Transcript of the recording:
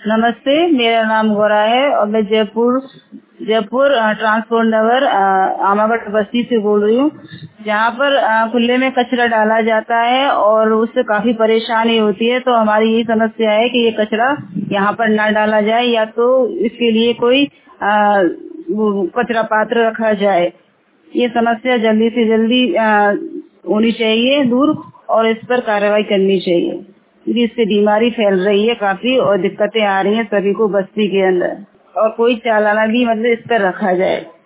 नमस्ते, मेरा नाम गौरा है और मैं जयपुर जयपुर ट्रांसपोर्ट नगर आमागढ़ बस्ती से बोल रही हूँ। जहाँ पर खुले में कचरा डाला जाता है और उससे काफी परेशानी होती है। तो हमारी यही समस्या है कि ये कचरा यहाँ पर ना डाला जाए या तो इसके लिए कोई वो कचरा पात्र रखा जाए। ये समस्या जल्दी से जल्दी होनी चाहिए दूर और इस पर कार्रवाई करनी चाहिए क्योंकि इससे बीमारी फैल रही है काफी और दिक्कतें आ रही हैं सभी को बस्ती के अंदर। और कोई चालाना भी मतलब इस पर रखा जाए।